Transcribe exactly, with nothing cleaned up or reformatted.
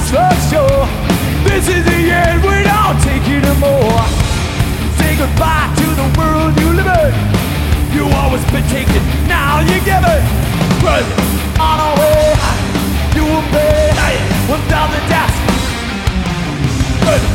that's for sure. This is the end, we don't take it anymore. Say goodbye to the world you live in. You always been taken, now you give it. Run on our way, you will pay without the death. Good.